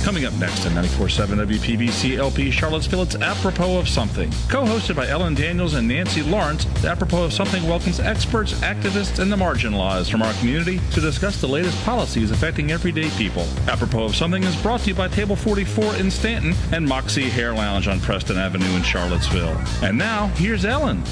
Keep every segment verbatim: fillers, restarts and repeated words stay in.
Coming up next on ninety-four point seven W P V C L P Charlottesville, it's Apropos of Something. Co-hosted by Ellen Daniels and Nancy Lawrence, Apropos of Something welcomes experts, activists, and the marginalized from our community to discuss the latest policies affecting everyday people. Apropos of Something is brought to you by Table forty-four in Stanton and Moxie Hair Lounge on Preston Avenue in Charlottesville. And now, here's Ellen.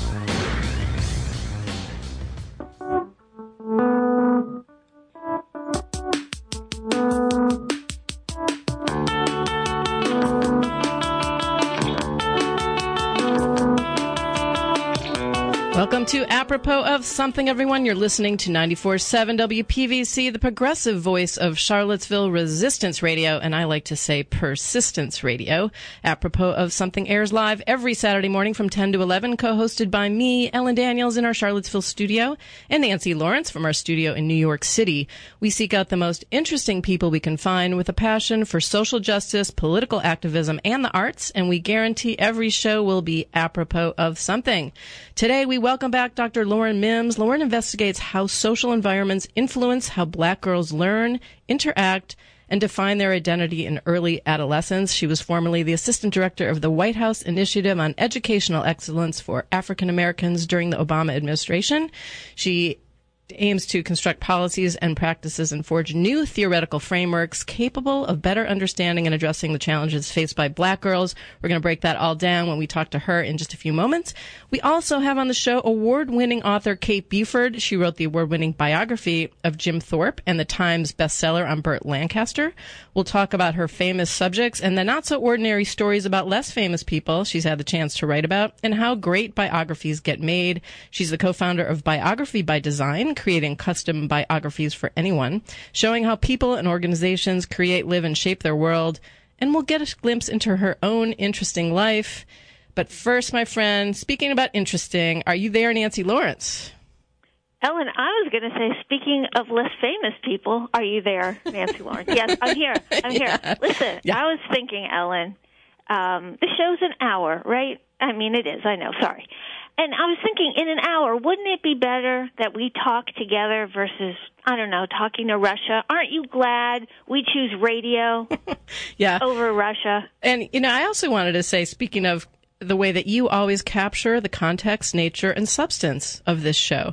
Welcome to Apropos of Something, everyone. You're listening to ninety-four point seven W P V C, the progressive voice of Charlottesville Resistance Radio, and I like to say Persistence Radio. Apropos of Something airs live every Saturday morning from ten to eleven, co-hosted by me, Ellen Daniels, in our Charlottesville studio, and Nancy Lawrence from our studio in New York City. We seek out the most interesting people we can find with a passion for social justice, political activism, and the arts, and we guarantee every show will be apropos of something. Today, we welcome back Doctor Lauren Mims. Lauren investigates how social environments influence how black girls learn, interact, and define their identity in early adolescence. She was formerly the assistant director of the White House Initiative on Educational Excellence for African Americans during the Obama administration. She aims to construct policies and practices and forge new theoretical frameworks capable of better understanding and addressing the challenges faced by black girls. We're going to break that all down when we talk to her in just a few moments. We also have on the show award-winning author Kate Buford. She wrote the award-winning biography of Jim Thorpe and the Times bestseller on Burt Lancaster. We'll talk about her famous subjects and the not-so-ordinary stories about less famous people she's had the chance to write about and how great biographies get made. She's the co-founder of Biography by Design, creating custom biographies for anyone, showing how people and organizations create, live, and shape their world. And we'll get a glimpse into her own interesting life. But first, my friend, speaking about interesting, are you there, Nancy Lawrence? Ellen, I was going to say, speaking of less famous people, are you there, Nancy Lawrence? Yes, I'm here. I'm here. Yeah. Listen, yeah. I was thinking, Ellen, um, the show's an hour, right? I mean, it is. I know. Sorry. And I was thinking, in an hour, wouldn't it be better that we talk together versus, I don't know, talking to Russia? Aren't you glad we choose radio yeah. over Russia? And, you know, I also wanted to say, speaking of the way that you always capture the context, nature, and substance of this show,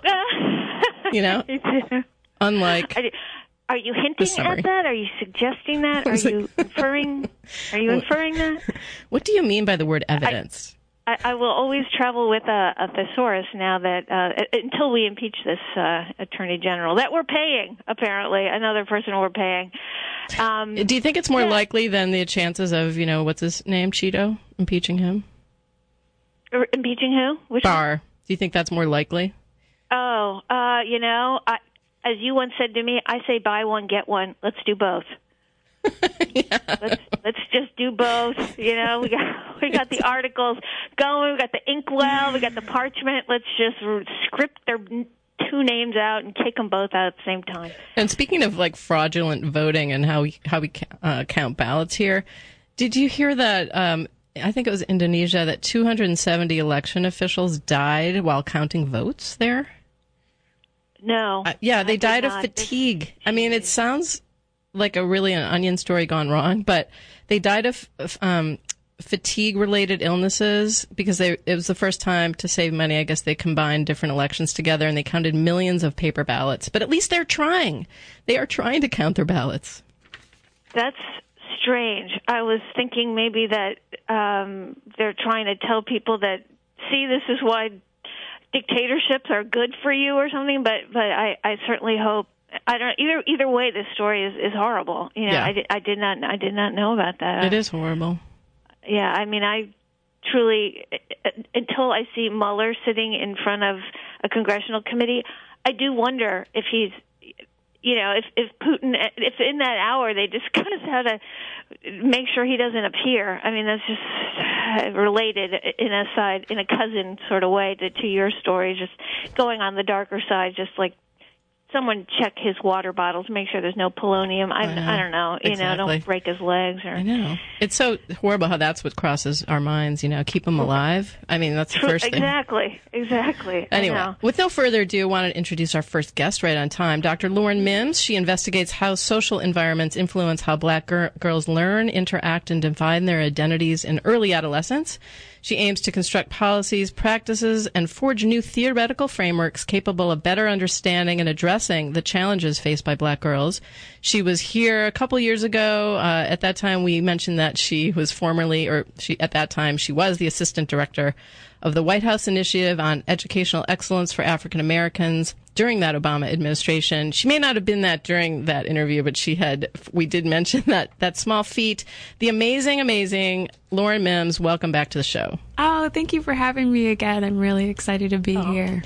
you know, unlike... I, are you hinting at that? Are you suggesting that? Are you inferring? Are you inferring that? What do you mean by the word evidence? I, I, I will always travel with a, a thesaurus now that uh, until we impeach this uh, attorney general that we're paying, apparently, another person we're paying. Um, Do you think it's more yeah. likely than the chances of, you know, what's his name, Cheeto, impeaching him? Or impeaching who? Which Barr. one? Do you think that's more likely? Oh, uh, you know, I, as you once said to me, I say buy one, get one. Let's do both. yeah. Let's let's just do both. You know, we got we got the articles going, we got the inkwell, we got the parchment. Let's just script their two names out and kick them both out at the same time. And speaking of like fraudulent voting and how we, how we uh, count ballots here, did you hear that? Um, I think it was Indonesia that two hundred seventy election officials died while counting votes there. No. Uh, yeah, they I died of not. fatigue. I mean, it sounds like a really an onion story gone wrong, but they died of um, fatigue-related illnesses because they it was the first time to save money. I guess they combined different elections together and they counted millions of paper ballots. But at least they're trying. They are trying to count their ballots. That's strange. I was thinking maybe that um, they're trying to tell people that, see, this is why dictatorships are good for you or something. But but I, I certainly hope. I don't either. Either way, this story is, is horrible. You know, yeah. I, did, I did not. I did not know about that. It is horrible. Yeah, I mean, I truly, until I see Mueller sitting in front of a congressional committee, I do wonder if he's, you know, if if Putin, if in that hour they discuss how to make sure he doesn't appear. I mean, that's just related in a side, in a cousin sort of way to, to your story, just going on the darker side, just like someone check his water bottles, make sure there's no polonium. I, I, I don't know, you exactly. know, don't break his legs. Or I know. It's so horrible how that's what crosses our minds, you know, keep him alive. I mean, that's the True, first thing. Exactly, exactly. Anyway, with no further ado, I want to introduce our first guest right on time, Doctor Lauren Mims. She investigates how social environments influence how black gir- girls learn, interact, and define their identities in early adolescence. She aims to construct policies, practices, and forge new theoretical frameworks capable of better understanding and addressing the challenges faced by black girls. She was here a couple years ago. Uh, at that time, we mentioned that she was formerly, or she at that time, she was the assistant director of the White House Initiative on Educational Excellence for African Americans during that Obama administration. She may not have been that during that interview, but she had, we did mention that, that small feat. The amazing, amazing Lauren Mims, welcome back to the show. Oh, thank you for having me again. I'm really excited to be oh. here.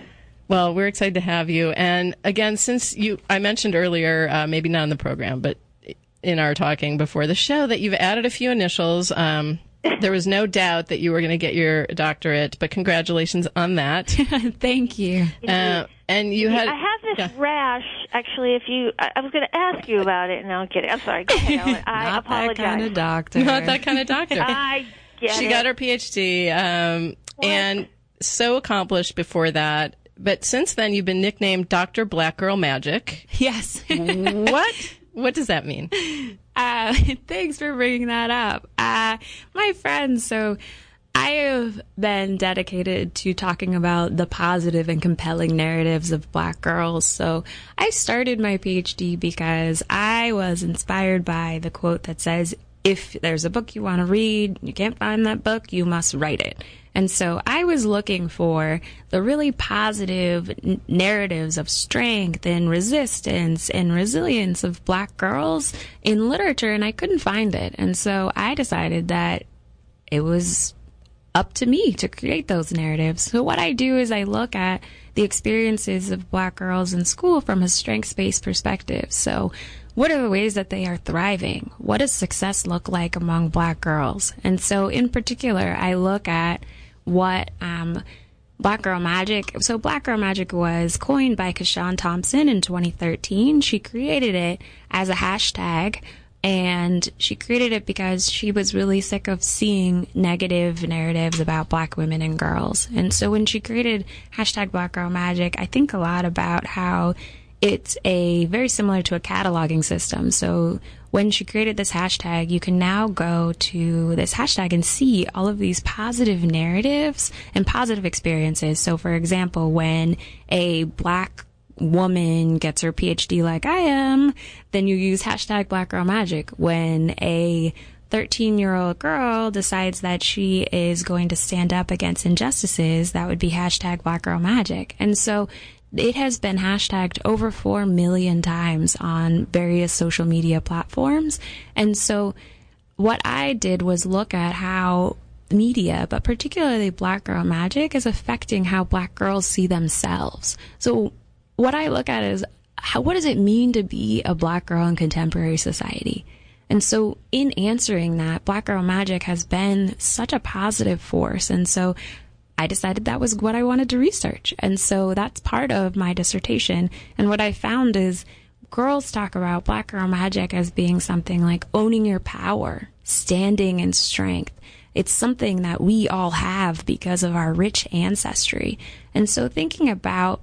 Well, we're excited to have you. And again, since you, I mentioned earlier, uh, maybe not in the program, but in our talking before the show, that you've added a few initials. Um, There was no doubt that you were going to get your doctorate, but congratulations on that. Thank you. Uh, and you had. I have this yeah. rash. Actually, if you, I, I was going to ask you about it, and I'm kidding. I'm sorry. Go ahead, Ellen. I Not apologize. that kind of doctor. Not that kind of doctor. I get she it. got her P H D, um, and so accomplished before that. But since then, you've been nicknamed Doctor Black Girl Magic. Yes. What? What does that mean? Uh, thanks for bringing that up. Uh, my friends, so I have been dedicated to talking about the positive and compelling narratives of black girls. So I started my P H D because I was inspired by the quote that says, if there's a book you want to read, you can't find that book, you must write it. And so I was looking for the really positive n- narratives of strength and resistance and resilience of black girls in literature, and I couldn't find it. And so I decided that it was up to me to create those narratives. So what I do is I look at the experiences of black girls in school from a strengths-based perspective. So what are the ways that they are thriving? What does success look like among black girls? And so in particular, I look at what um, Black Girl Magic. So Black Girl Magic was coined by Keshawn Thompson in twenty thirteen. She created it as a hashtag, and she created it because she was really sick of seeing negative narratives about black women and girls. And so when she created hashtag Black Girl Magic, I think a lot about how it's a very similar to a cataloging system. So when she created this hashtag, you can now go to this hashtag and see all of these positive narratives and positive experiences. So for example, when a black woman gets her P H D like I am, then you use hashtag Black Girl Magic. When a thirteen-year-old girl decides that she is going to stand up against injustices, that would be hashtag Black Girl Magic. And so it has been hashtagged over four million times on various social media platforms. And so what I did was look at how media, but particularly Black Girl Magic, is affecting how black girls see themselves. So what I look at is, how, what does it mean to be a black girl in contemporary society? And so in answering that, Black Girl Magic has been such a positive force. And so I decided that was what I wanted to research. And so that's part of my dissertation. And what I found is girls talk about Black Girl Magic as being something like owning your power, standing in strength. It's something that we all have because of our rich ancestry. And so thinking about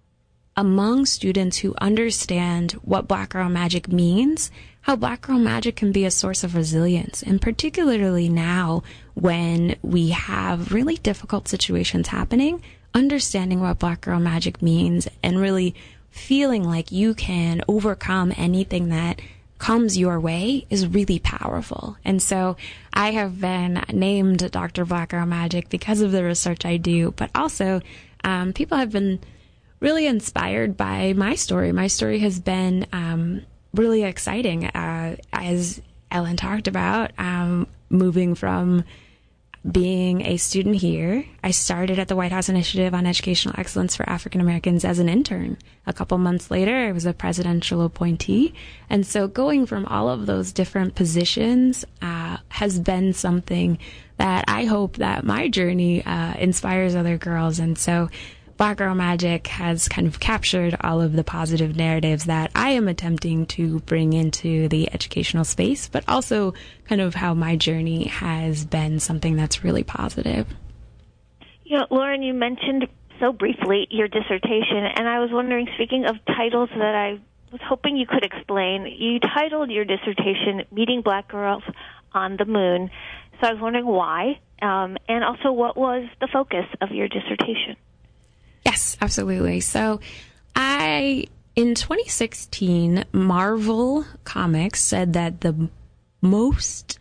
among students who understand what Black Girl Magic means, how Black Girl Magic can be a source of resilience, and particularly now when we have really difficult situations happening, understanding what Black Girl Magic means and really feeling like you can overcome anything that comes your way is really powerful. And so I have been named Doctor Black Girl Magic because of the research I do, but also um, people have been really inspired by my story. My story has been um, really exciting. Uh, as Ellen talked about, um, moving from being a student here, I started at the White House Initiative on Educational Excellence for African Americans as an intern. A couple months later, I was a presidential appointee. And so going from all of those different positions uh, has been something that I hope that my journey uh, inspires other girls. And so Black Girl Magic has kind of captured all of the positive narratives that I am attempting to bring into the educational space, but also kind of how my journey has been something that's really positive. You know, Lauren, you mentioned so briefly your dissertation, and I was wondering, speaking of titles that I was hoping you could explain, you titled your dissertation Meeting Black Girls on the Moon. So I was wondering why, um, and also what was the focus of your dissertation? Yes, absolutely. So I, in twenty sixteen, Marvel Comics said that the most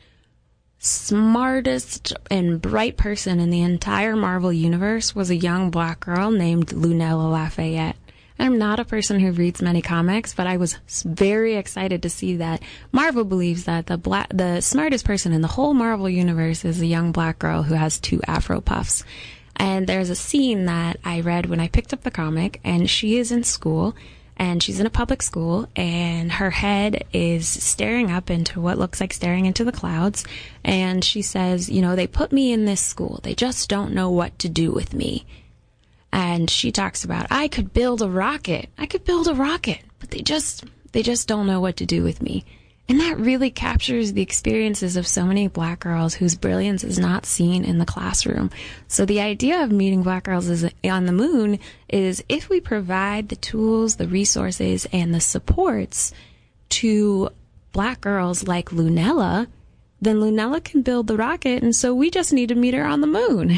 smartest and bright person in the entire Marvel universe was a young black girl named Lunella Lafayette. I'm not a person who reads many comics, but I was very excited to see that Marvel believes that the black, the smartest person in the whole Marvel universe is a young black girl who has two afro puffs. And there's a scene that I read when I picked up the comic, and she is in school, and she's in a public school, and her head is staring up into what looks like staring into the clouds. And she says, you know, they put me in this school. They just don't know what to do with me. And she talks about, I could build a rocket. I could build a rocket, but they just, they just don't know what to do with me. And that really captures the experiences of so many black girls whose brilliance is not seen in the classroom. So the idea of Meeting Black Girls is on the Moon is if we provide the tools, the resources, and the supports to black girls like Lunella, then Lunella can build the rocket, and so we just need to meet her on the moon.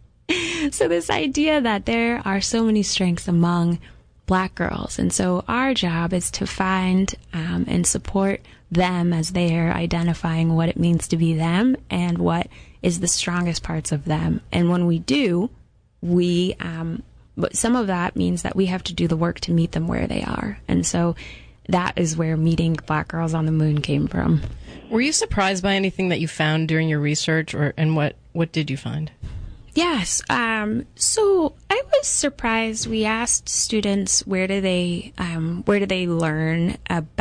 So this idea that there are so many strengths among black girls, and so our job is to find um, and support them as they are identifying what it means to be them and what is the strongest parts of them. And when we do, we, um, but some of that means that we have to do the work to meet them where they are. And so that is where Meeting Black Girls on the Moon came from. Were you surprised by anything that you found during your research, or and what, what did you find? Yes. Um, so I was surprised. We asked students where do they um, where do they learn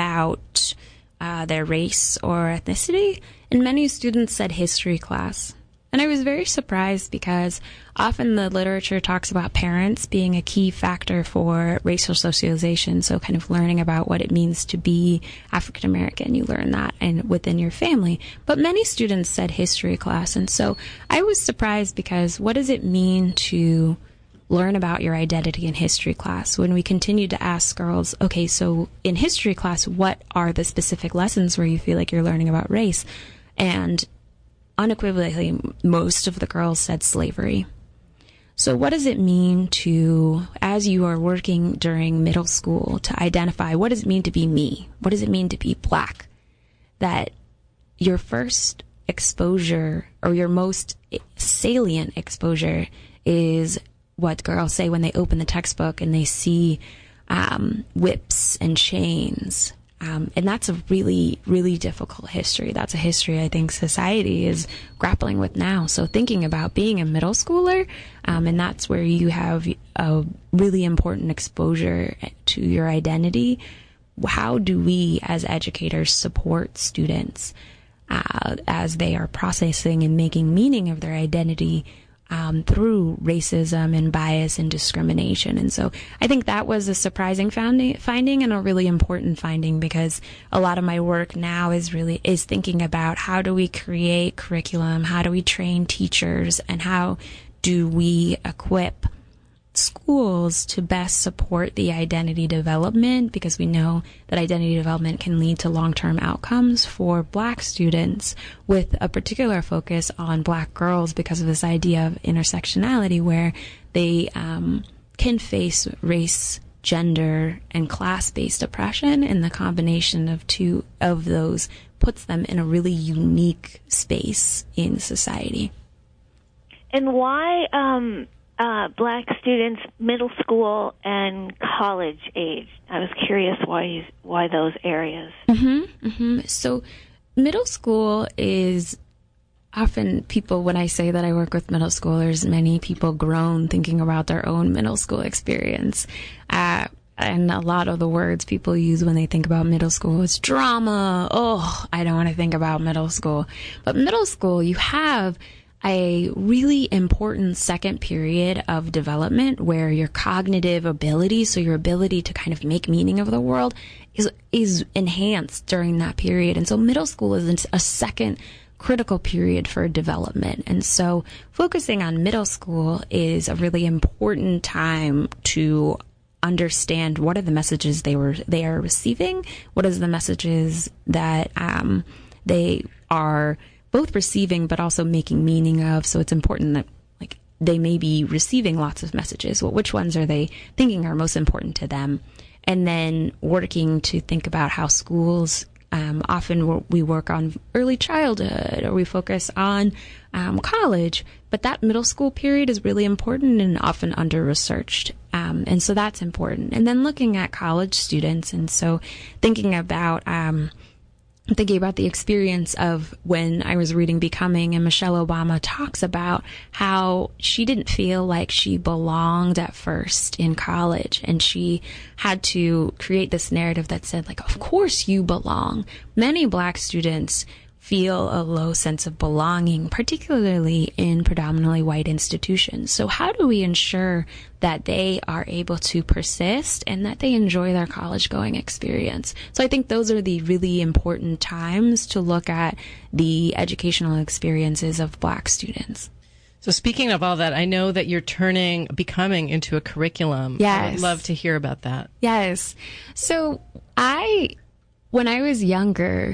about uh, their race or ethnicity, and many students said history class. And I was very surprised because often the literature talks about parents being a key factor for racial socialization, so kind of learning about what it means to be African American. You learn that and within your family. But many students said history class, and so I was surprised because what does it mean to learn about your identity in history class? When we continued to ask girls, okay, so in history class, what are the specific lessons where you feel like you're learning about race? And unequivocally, most of the girls said slavery. So what does it mean to, as you are working during middle school, to identify what does it mean to be me? What does it mean to be black? That your first exposure or your most salient exposure is what girls say when they open the textbook and they see um, whips and chains. Um, and that's a really, really difficult history. That's a history I think society is grappling with now. So thinking about being a middle schooler, um, and that's where you have a really important exposure to your identity. How do we as educators support students uh, as they are processing and making meaning of their identity Um, through racism and bias and discrimination? And so I think that was a surprising founding, finding and a really important finding, because a lot of my work now is really is thinking about how do we create curriculum, how do we train teachers, and how do we equip schools to best support the identity development, because we know that identity development can lead to long-term outcomes for black students, with a particular focus on black girls because of this idea of intersectionality, where they um, can face race, gender, and class-based oppression, and the combination of two of those puts them in a really unique space in society. And why um Uh, black students, middle school and college age? I was curious why why those areas. Mm-hmm, mm-hmm. So middle school is often people, when I say that I work with middle schoolers, many people groan thinking about their own middle school experience. Uh, and a lot of the words people use when they think about middle school is drama. Oh, I don't want to think about middle school. But middle school, you have a really important second period of development where your cognitive ability, so your ability to kind of make meaning of the world, is is enhanced during that period. And so middle school is a second critical period for development. And so focusing on middle school is a really important time to understand what are the messages they were they are receiving, what is the messages that um, they are both receiving but also making meaning of. So it's important that like they may be receiving lots of messages. Well, which ones are they thinking are most important to them? And then working to think about how schools Um, often we work on early childhood or we focus on um, college, but that middle school period is really important and often under-researched. Um, and so that's important. And then looking at college students, and so thinking about um, thinking about the experience of when I was reading Becoming, and Michelle Obama talks about how she didn't feel like she belonged at first in college, and she had to create this narrative that said, like, of course you belong. Many Black students feel a low sense of belonging, particularly in predominantly white institutions. So how do we ensure that they are able to persist and that they enjoy their college-going experience? So I think those are the really important times to look at the educational experiences of Black students. So speaking of all that, I know that you're turning Becoming into a curriculum. Yes. I would love to hear about that. Yes. So I, when I was younger,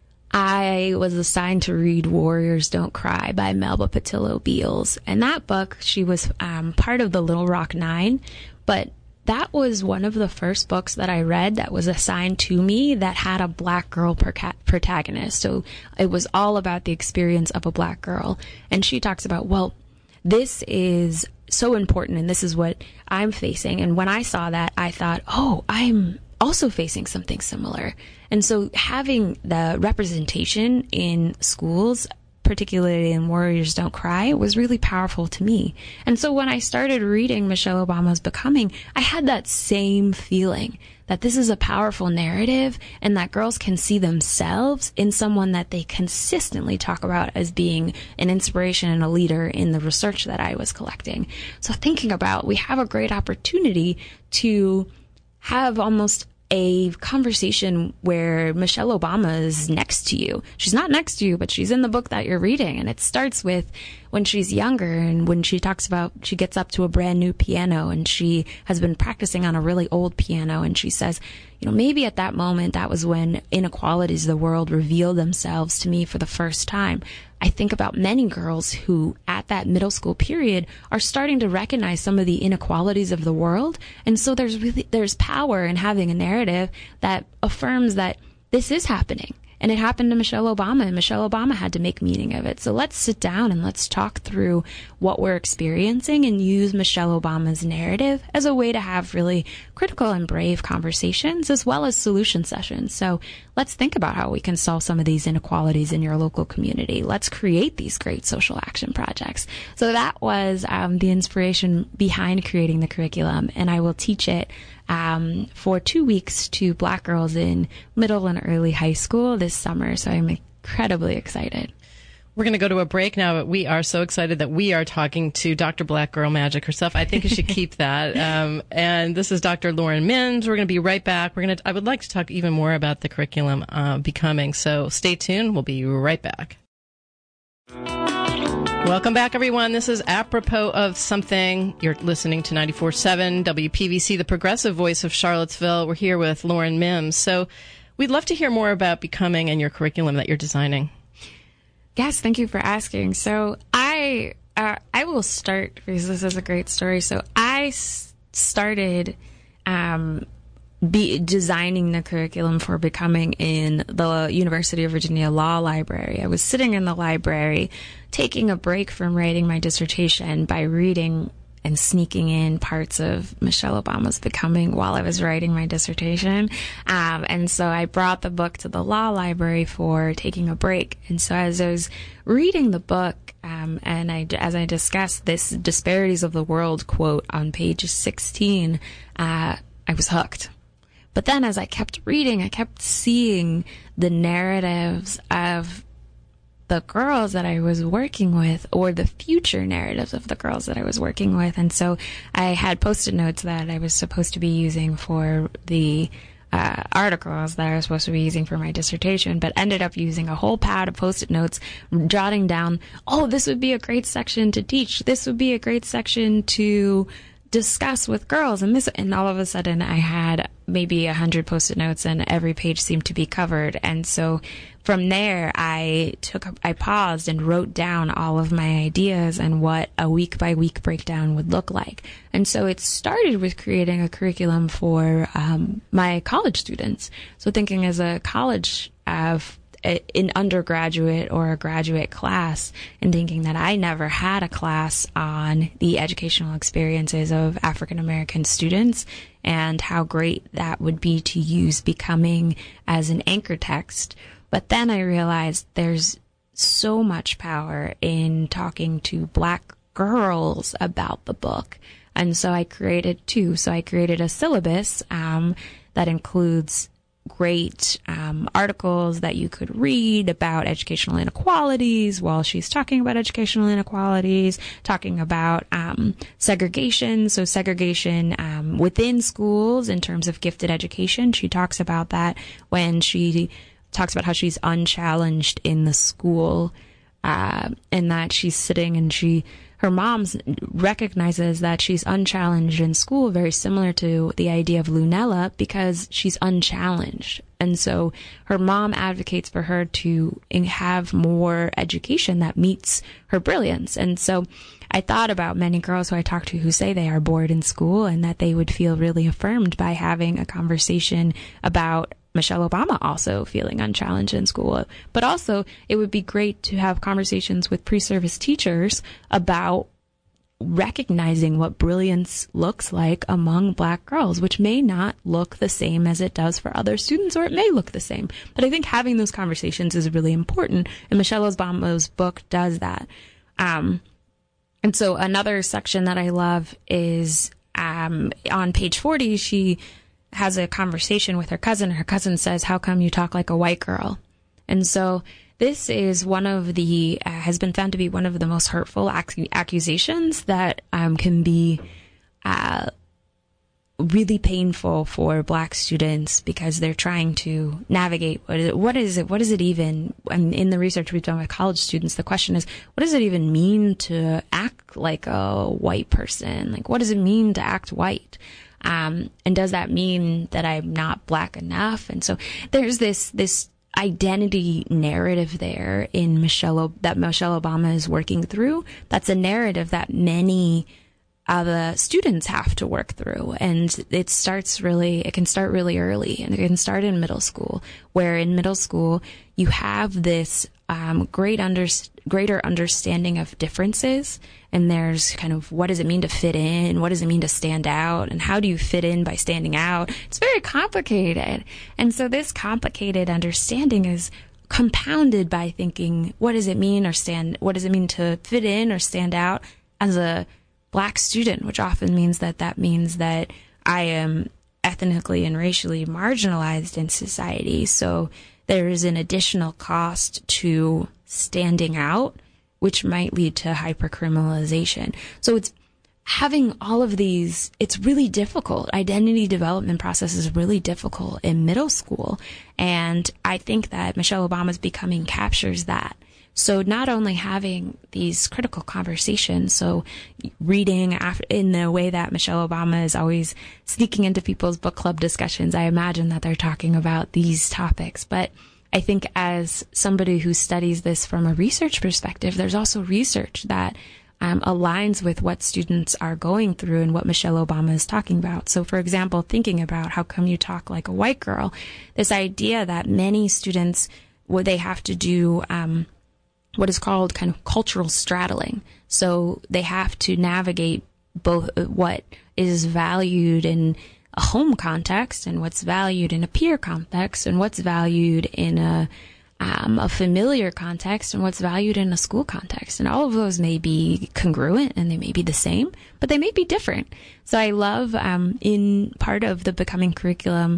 I was assigned to read Warriors Don't Cry by Melba Pattillo Beals. And that book, she was um, part of the Little Rock Nine, but that was one of the first books that I read that was assigned to me that had a Black girl per- protagonist. So it was all about the experience of a Black girl. And she talks about, well, this is so important and this is what I'm facing. And when I saw that, I thought, oh, I'm also facing something similar. And so having the representation in schools, particularly in Warriors Don't Cry, was really powerful to me. And so when I started reading Michelle Obama's Becoming, I had that same feeling that this is a powerful narrative and that girls can see themselves in someone that they consistently talk about as being an inspiration and a leader in the research that I was collecting. So thinking about, we have a great opportunity to have almost a conversation where Michelle Obama is next to you. She's not next to you, but she's in the book that you're reading. And it starts with when she's younger and when she talks about, she gets up to a brand new piano and she has been practicing on a really old piano. And she says, you know, maybe at that moment, that was when inequalities of the world revealed themselves to me for the first time. I think about many girls who at that middle school period are starting to recognize some of the inequalities of the world. And so there's really, there's power in having a narrative that affirms that this is happening. And it happened to Michelle Obama, and Michelle Obama had to make meaning of it. So let's sit down and let's talk through what we're experiencing and use Michelle Obama's narrative as a way to have really critical and brave conversations as well as solution sessions. So let's think about how we can solve some of these inequalities in your local community. Let's create these great social action projects. So that was um, the inspiration behind creating the curriculum, and I will teach it Um, for two weeks to Black girls in middle and early high school this summer. So I'm incredibly excited. We're going to go to a break now, but we are so excited that we are talking to Doctor Black Girl Magic herself. I think you should keep that. Um, and this is Doctor Lauren Mims. We're going to be right back. We're going to, I would like to talk even more about the curriculum, uh, Becoming. So stay tuned. We'll be right back. Welcome back, everyone. This is Apropos of Something. You're listening to ninety-four point seven W P V C, the progressive voice of Charlottesville. We're here with Lauren Mims. So we'd love to hear more about Becoming and your curriculum that you're designing. Yes, thank you for asking. So I uh, I will start, because this is a great story. So I s- started um, be designing the curriculum for Becoming in the University of Virginia Law Library. I was sitting in the library taking a break from writing my dissertation by reading and sneaking in parts of Michelle Obama's Becoming while I was writing my dissertation. Um, and so I brought the book to the law library for taking a break. And so as I was reading the book, um, and I, as I discussed this Disparities of the World quote on page sixteen, uh, I was hooked. But then as I kept reading, I kept seeing the narratives of the girls that I was working with, or the future narratives of the girls that I was working with. And so I had Post-it notes that I was supposed to be using for the uh, articles that I was supposed to be using for my dissertation, but ended up using a whole pad of Post-it notes, jotting down, oh, this would be a great section to teach. This would be a great section to discuss with girls. And this, and all of a sudden I had maybe a hundred Post-it notes and every page seemed to be covered. And so from there, I took, I paused and wrote down all of my ideas and what a week by week breakdown would look like. And so it started with creating a curriculum for um, my college students. So thinking as a college of an undergraduate or a graduate class, and thinking that I never had a class on the educational experiences of African American students and how great that would be to use Becoming as an anchor text. But then I realized there's so much power in talking to Black girls about the book. And so I created two. So I created a syllabus um, that includes great um, articles that you could read about educational inequalities while she's talking about educational inequalities, talking about um, segregation. So segregation um, within schools in terms of gifted education. She talks about that when she talks about how she's unchallenged in the school uh, and that she's sitting and she her mom recognizes that she's unchallenged in school, very similar to the idea of Lunella, because she's unchallenged. And so her mom advocates for her to have more education that meets her brilliance. And so I thought about many girls who I talk to who say they are bored in school and that they would feel really affirmed by having a conversation about Michelle Obama also feeling unchallenged in school. But also, it would be great to have conversations with pre-service teachers about recognizing what brilliance looks like among Black girls, which may not look the same as it does for other students, or it may look the same. But I think having those conversations is really important, and Michelle Obama's book does that. Um, and so another section that I love is um, on page forty, she has a conversation with her cousin. Her cousin says, "How come you talk like a white girl?" And so this is one of the, uh, has been found to be one of the most hurtful ac- accusations that um, can be uh, really painful for Black students because they're trying to navigate what is it, what is it, what is it even, and in the research we've done with college students, the question is, what does it even mean to act like a white person? Like, what does it mean to act white? Um, and does that mean that I'm not Black enough? And so there's this, this identity narrative there in Michelle, that Michelle Obama is working through. That's a narrative that many of the students have to work through. And it starts really, it can start really early, and it can start in middle school, where in middle school you have this um, great under, greater understanding of differences. And there's kind of, what does it mean to fit in? What does it mean to stand out? And how do you fit in by standing out? It's very complicated. And so this complicated understanding is compounded by thinking, what does it mean or stand, what does it mean to fit in or stand out as a Black student, which often means that that means that I am ethnically and racially marginalized in society. So there is an additional cost to standing out, which might lead to hypercriminalization. So it's having all of these, it's really difficult. Identity development process is really difficult in middle school. And I think that Michelle Obama's Becoming captures that. So not only having these critical conversations, so reading after, in the way that Michelle Obama is always sneaking into people's book club discussions, I imagine that they're talking about these topics. But I think as somebody who studies this from a research perspective, there's also research that um, aligns with what students are going through and what Michelle Obama is talking about. So, for example, thinking about how come you talk like a white girl, this idea that many students, what they have to do, um, what is called kind of cultural straddling. So they have to navigate both what is valued in a home context and what's valued in a peer context and what's valued in a um, a familiar context and what's valued in a school context. And all of those may be congruent and they may be the same, but they may be different. So I love um, in part of the Becoming curriculum,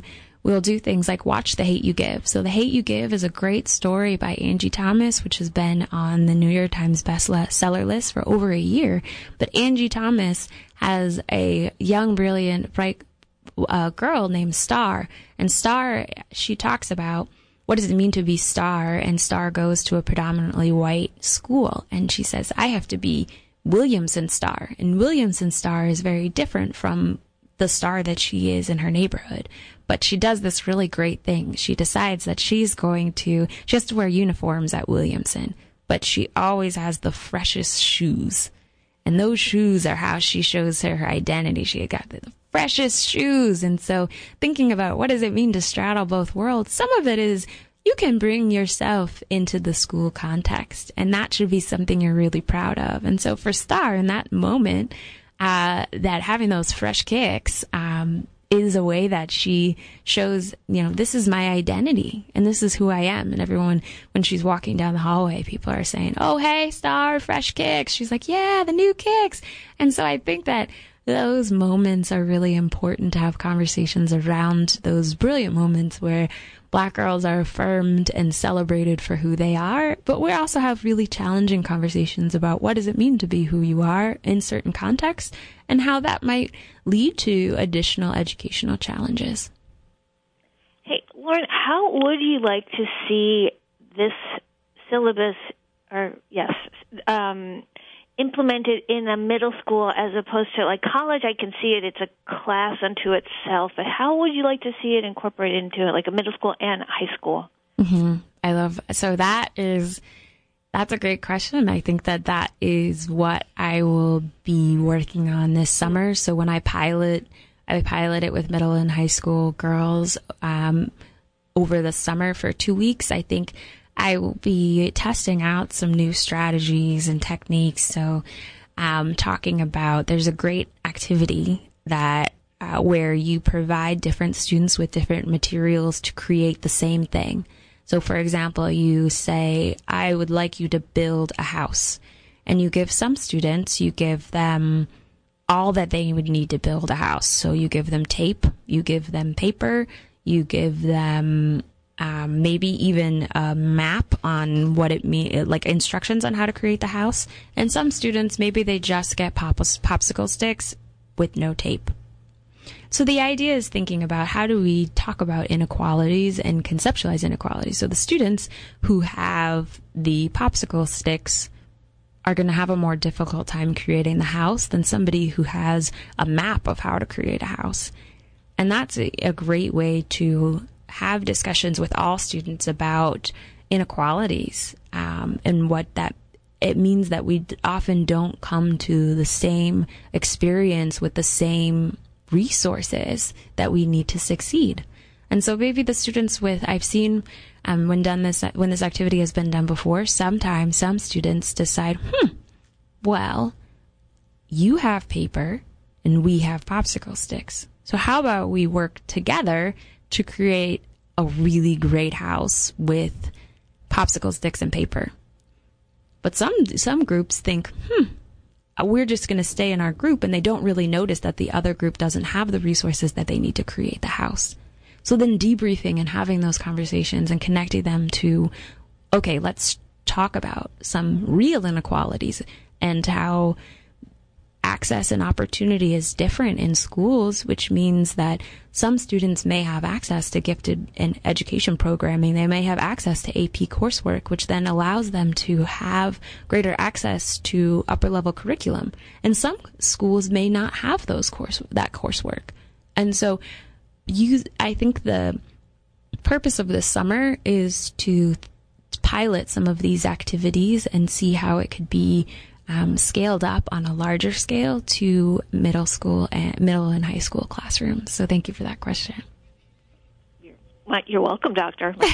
we'll do things like Watch the Hate U Give. So The Hate U Give is a great story by Angie Thomas, which has been on the New York Times bestseller list for over a year. But Angie Thomas has a young, brilliant, bright uh, girl named Star. And Star, she talks about what does it mean to be Star, and Star goes to a predominantly white school. And she says, I have to be Williamson Star. And Williamson Star is very different from the Star that she is in her neighborhood. But she does this really great thing. She decides that she's going to, she has to wear uniforms at Williamson, but she always has the freshest shoes. And those shoes are how she shows her, her identity. She got the freshest shoes. And so thinking about what does it mean to straddle both worlds, some of it is you can bring yourself into the school context, and that should be something you're really proud of. And so for Star, in that moment, uh, that having those fresh kicks, um, is a way that she shows, you know, this is my identity and this is who I am. And everyone, when she's walking down the hallway, people are saying, oh, hey, Star, fresh kicks. She's like, yeah, the new kicks. And so I think that those moments are really important to have conversations around, those brilliant moments where Black girls are affirmed and celebrated for who they are, but we also have really challenging conversations about what does it mean to be who you are in certain contexts and how that might lead to additional educational challenges. Hey, Lauren, how would you like to see this syllabus, or yes, um, implemented in a middle school as opposed to like college? I can see it, it's a class unto itself, but how would you like to see it incorporated into it, like a middle school and high school? Mm-hmm. I love, so that is, that's a great question. I think that that is what I will be working on this summer. So when I pilot, I pilot it with middle and high school girls um, over the summer for two weeks. I think I will be testing out some new strategies and techniques. So um, talking about, there's a great activity that uh, where you provide different students with different materials to create the same thing. So for example, you say, I would like you to build a house. And you give some students, you give them all that they would need to build a house. So you give them tape, you give them paper, you give them Um, maybe even a map on what it means, like instructions on how to create the house. And some students, maybe they just get pop- popsicle sticks with no tape. So the idea is thinking about how do we talk about inequalities and conceptualize inequalities. So the students who have the popsicle sticks are going to have a more difficult time creating the house than somebody who has a map of how to create a house. And that's a, a great way to have discussions with all students about inequalities um, and what that it means that we often don't come to the same experience with the same resources that we need to succeed. And so maybe the students with, I've seen um, when done this, when this activity has been done before, sometimes some students decide, hmm, well, you have paper and we have popsicle sticks. So how about we work together to create a really great house with popsicle sticks and paper? But some some groups think, hmm, we're just going to stay in our group, and they don't really notice that the other group doesn't have the resources that they need to create the house. So then debriefing and having those conversations and connecting them to, okay, let's talk about some real inequalities and how access and opportunity is different in schools, which means that some students may have access to gifted and education programming. They may have access to A P coursework, which then allows them to have greater access to upper level curriculum. And some schools may not have those course, that coursework. And so you, I think the purpose of this summer is to pilot some of these activities and see how it could be Um, scaled up on a larger scale to middle school and middle and high school classrooms. So thank you for that question. You're, you're welcome, Doctor. do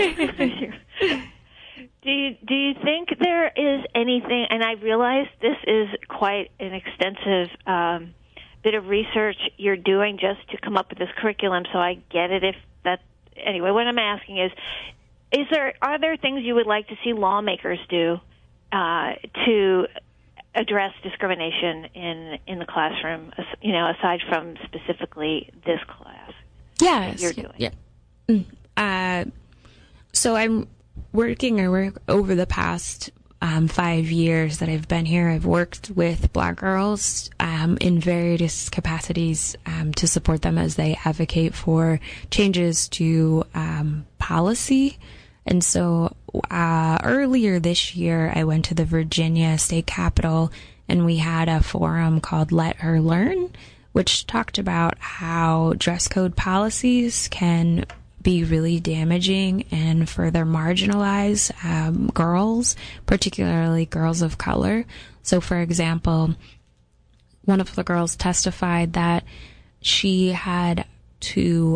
you, do you think there is anything, and I realize this is quite an extensive um, bit of research you're doing just to come up with this curriculum, so I get it if that, anyway, what I'm asking is, is there, are there things you would like to see lawmakers do Uh, to address discrimination in in the classroom, you know, aside from specifically this class? Yes. that you're doing? Yeah. Uh, so I'm working I work over the past um, five years that I've been here. I've worked with Black girls um, in various capacities um, to support them as they advocate for changes to um, policy. And so uh, earlier this year, I went to the Virginia State Capitol, and we had a forum called Let Her Learn, which talked about how dress code policies can be really damaging and further marginalize um, girls, particularly girls of color. So, for example, one of the girls testified that she had to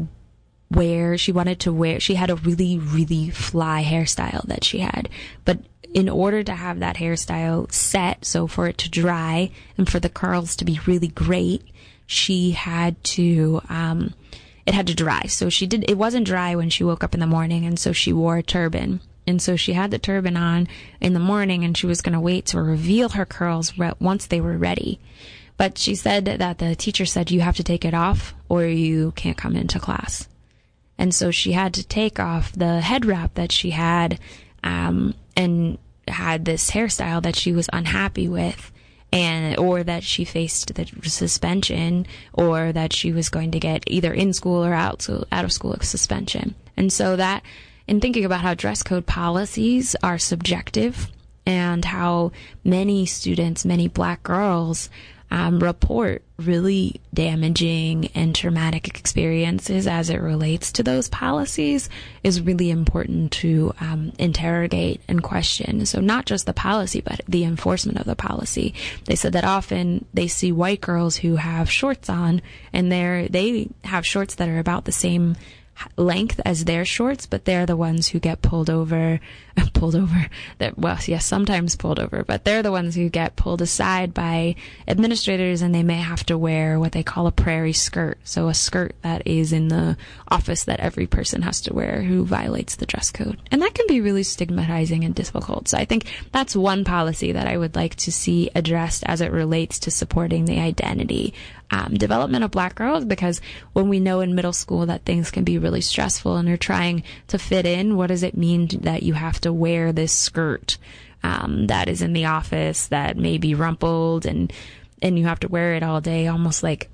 wear, she wanted to wear, she had a really, really fly hairstyle that she had. But in order to have that hairstyle set, so for it to dry and for the curls to be really great, she had to, um, it had to dry. So she did, it wasn't dry when she woke up in the morning, and so she wore a turban. And so she had the turban on in the morning, and she was going to wait to reveal her curls re- once they were ready. But she said that the teacher said, you have to take it off or you can't come into class. And so she had to take off the head wrap that she had, um, and had this hairstyle that she was unhappy with, and or that she faced the suspension, or that she was going to get either in school or out, so out of school suspension. And so that, in thinking about how dress code policies are subjective, and how many students, many Black girls, Um, report really damaging and traumatic experiences as it relates to those policies, is really important to um, interrogate and question. So not just the policy, but the enforcement of the policy. They said that often they see white girls who have shorts on, and they're, they have shorts that are about the same length as their shorts, but they're the ones who get pulled over, pulled over, that, well, yes, sometimes pulled over, but they're the ones who get pulled aside by administrators, and they may have to wear what they call a prairie skirt. So a skirt that is in the office that every person has to wear who violates the dress code. And that can be really stigmatizing and difficult. So I think that's one policy that I would like to see addressed as it relates to supporting the identity Um, development of Black girls, because when we know in middle school that things can be really stressful and you're trying to fit in, what does it mean that you have to wear this skirt um, that is in the office that may be rumpled, and and you have to wear it all day, almost like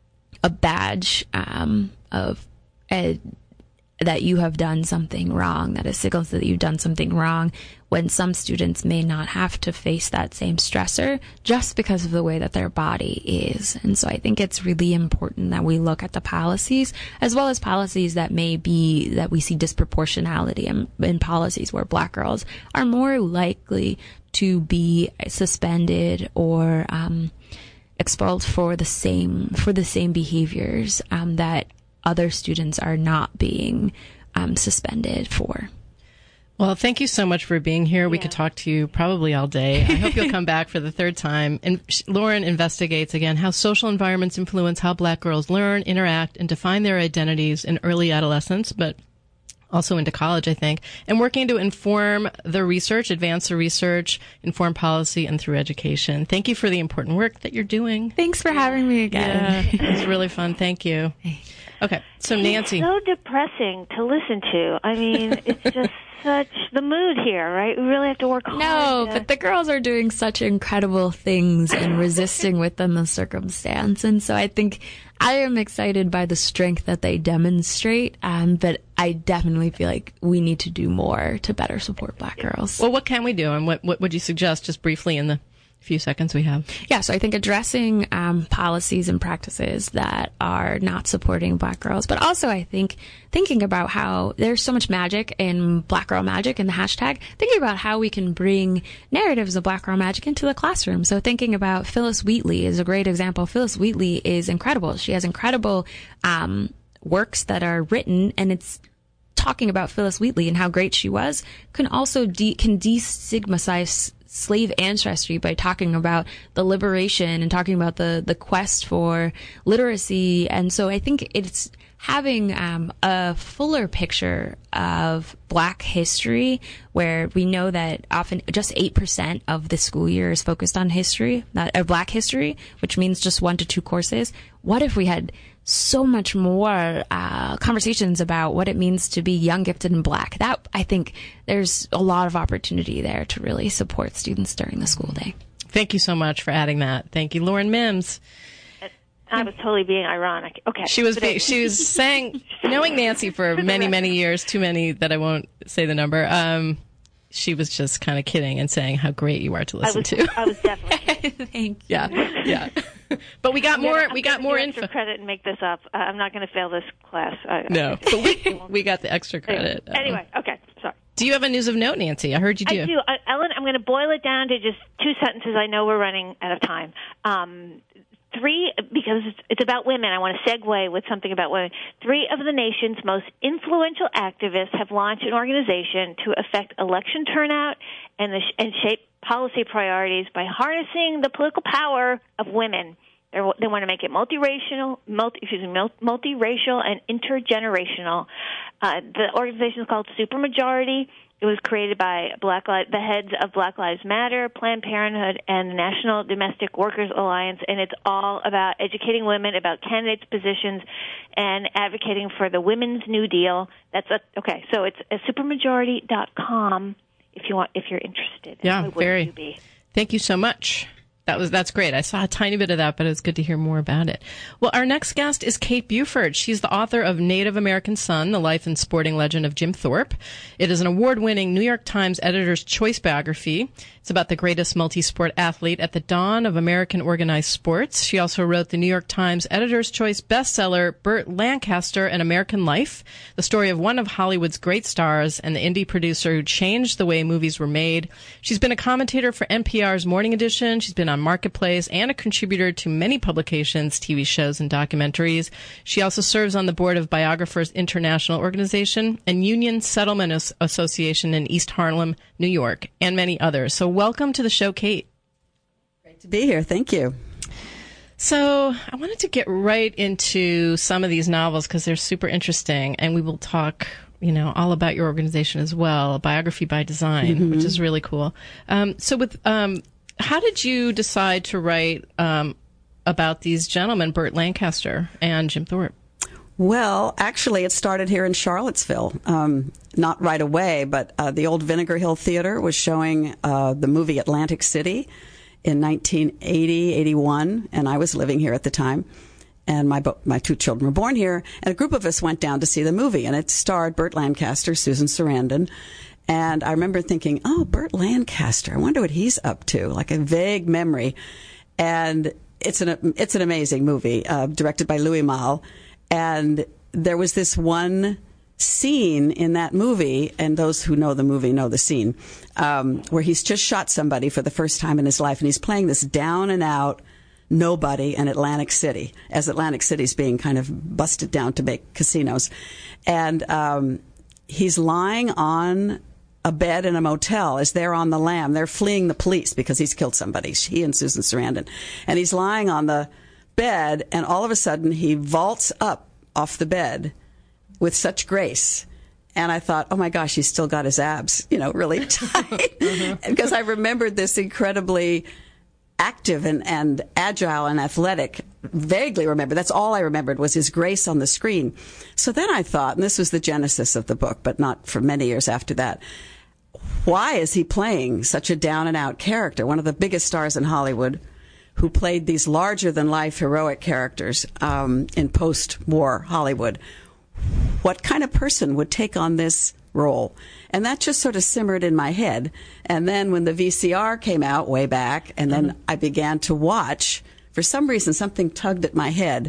a badge um, of uh, that you have done something wrong, that it signals that you've done something wrong, when some students may not have to face that same stressor just because of the way that their body is. And so I think it's really important that we look at the policies, as well as policies that may be, that we see disproportionality in, in policies where Black girls are more likely to be suspended or um, expelled for the same, for the same behaviors um, that other students are not being um, suspended for. Well, thank you so much for being here. We Yeah. could talk to you probably all day. I hope you'll come back for the third time. And Lauren investigates, again, how social environments influence how Black girls learn, interact, and define their identities in early adolescence, but also into college, I think, and working to inform the research, advance the research, inform policy, and through education. Thank you for the important work that you're doing. Thanks for having me again. Yeah, it was really fun. Thank you. Okay, so Nancy. It's so depressing to listen to. I mean, it's just such the mood here, right? We really have to work hard. No, to... but the girls are doing such incredible things and resisting within the circumstance. And so I think I am excited by the strength that they demonstrate, um, but I definitely feel like we need to do more to better support Black girls. Well, what can we do, and what, what would you suggest, just briefly in the few seconds we have? Yeah, so I think addressing um, policies and practices that are not supporting Black girls, but also I think thinking about how there's so much magic in Black Girl Magic and the hashtag, thinking about how we can bring narratives of Black Girl Magic into the classroom. So thinking about Phyllis Wheatley is a great example. Phyllis Wheatley is incredible. She has incredible um, works that are written, and it's talking about Phyllis Wheatley and how great she was, can also de- can destigmatize slave ancestry by talking about the liberation and talking about the, the quest for literacy. And so I think it's having um, a fuller picture of Black history, where we know that often just eight percent of the school year is focused on history, not uh, Black history, which means just one to two courses. What if we had so much more uh, conversations about what it means to be young, gifted, and Black? That, I think there's a lot of opportunity there to really support students during the school day. Thank you so much for adding that. Thank you, Lauren Mims. I was totally being ironic. Okay. She was being, she was saying, knowing Nancy for many, many years, too many that I won't say the number, um, she was just kind of kidding and saying how great you are to listen I was, to. I was definitely kidding. Thank you. Yeah, yeah. But we got I'm more, gonna, we I'm got more info. credit and make this up. Uh, I'm not going to fail this class. I, no, but we, we got the extra credit. Anyway, um, okay, sorry. Do you have a news of note, Nancy? I heard you do. I do. Uh, Ellen, I'm going to boil it down to just two sentences. I know we're running out of time. Um, Three, because it's about women, I want to segue with something about women. Three of the nation's most influential activists have launched an organization to affect election turnout and, the, and shape policy priorities by harnessing the political power of women. They're, they want to make it multiracial, multi, excuse me, multiracial and intergenerational. Uh, the organization is called Supermajority. It was created by Black Li- the heads of Black Lives Matter, Planned Parenthood, and the National Domestic Workers Alliance, and it's all about educating women about candidates' positions and advocating for the Women's New Deal. That's a, okay. So it's a supermajority dot com if you want, if you're interested. Yeah, very. You be? Thank you so much. That was that's great. I saw a tiny bit of that, but it was good to hear more about it. Well, our next guest is Kate Buford. She's the author of Native American Son, The Life and Sporting Legend of Jim Thorpe. It is an award-winning New York Times Editor's Choice biography. It's about the greatest multi-sport athlete at the dawn of American organized sports. She also wrote the New York Times Editor's Choice bestseller, Burt Lancaster, An American Life, the story of one of Hollywood's great stars and the indie producer who changed the way movies were made. She's been a commentator for N P R's Morning Edition. She's been on Marketplace and a contributor to many publications, T V shows, and documentaries. She also serves on the board of Biographers International Organization and Union Settlement Association in East Harlem, New York, and many others. So welcome to the show, Kate. Great to be here. Thank you. So I wanted to get right into some of these novels because they're super interesting, and we will talk, you know, all about your organization as well, Biography by Design, mm-hmm. which is really cool. Um, so with um, how did you decide to write um, about these gentlemen, Burt Lancaster and Jim Thorpe? Well, actually, it started here in Charlottesville. Um, not right away, but uh, the old Vinegar Hill Theater was showing uh, the movie Atlantic City in nineteen eighty, eighty-one, and I was living here at the time. And my my two children were born here, and a group of us went down to see the movie, and it starred Burt Lancaster, Susan Sarandon. And I remember thinking, oh, Burt Lancaster, I wonder what he's up to, like a vague memory. And it's an it's an amazing movie, uh, directed by Louis Malle. And there was this one scene in that movie, and those who know the movie know the scene, um, where he's just shot somebody for the first time in his life, and he's playing this down-and-out nobody in Atlantic City, as Atlantic City's being kind of busted down to make casinos. And um, he's lying on a bed in a motel as they're on the lam. They're fleeing the police because he's killed somebody, he and Susan Sarandon. And he's lying on the bed, and all of a sudden he vaults up off the bed with such grace. And I thought, oh my gosh, he's still got his abs, you know, really tight. Mm-hmm. Because I remembered this incredibly active and, and agile and athletic, vaguely remember. That's all I remembered was his grace on the screen. So then I thought, and this was the genesis of the book, but not for many years after that, why is he playing such a down-and-out character, one of the biggest stars in Hollywood, who played these larger-than-life heroic characters um, in post-war Hollywood? What kind of person would take on this role? And that just sort of simmered in my head. And then when the V C R came out way back, and then mm-hmm. I began to watch, for some reason something tugged at my head